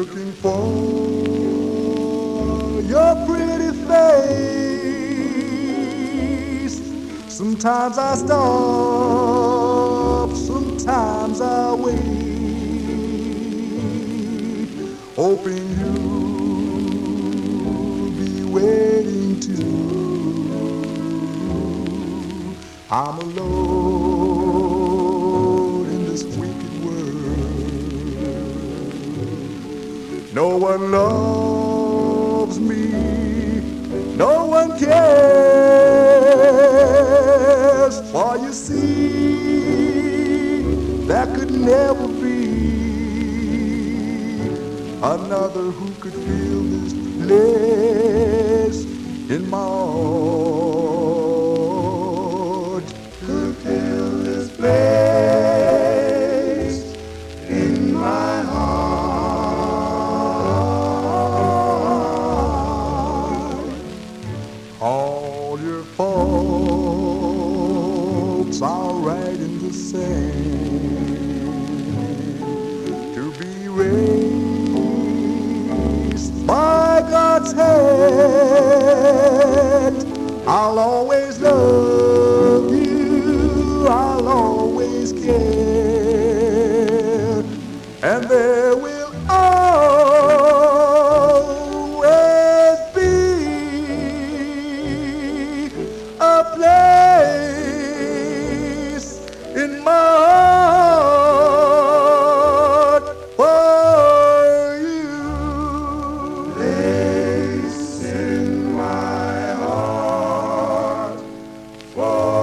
looking for your pretty face. Sometimes I stop, sometimes I wait, hoping you'll be waiting too. I'm alone in this wicked world. No one loves me, no one cares. For you see, there could never be another who could fill this place in my heart. Could fill this place in my heart. All your faults are right in the sand, to be raised by God's hand. I'll always love you, I'll always care, and there will always be a place in my heart for you. Place in my heart for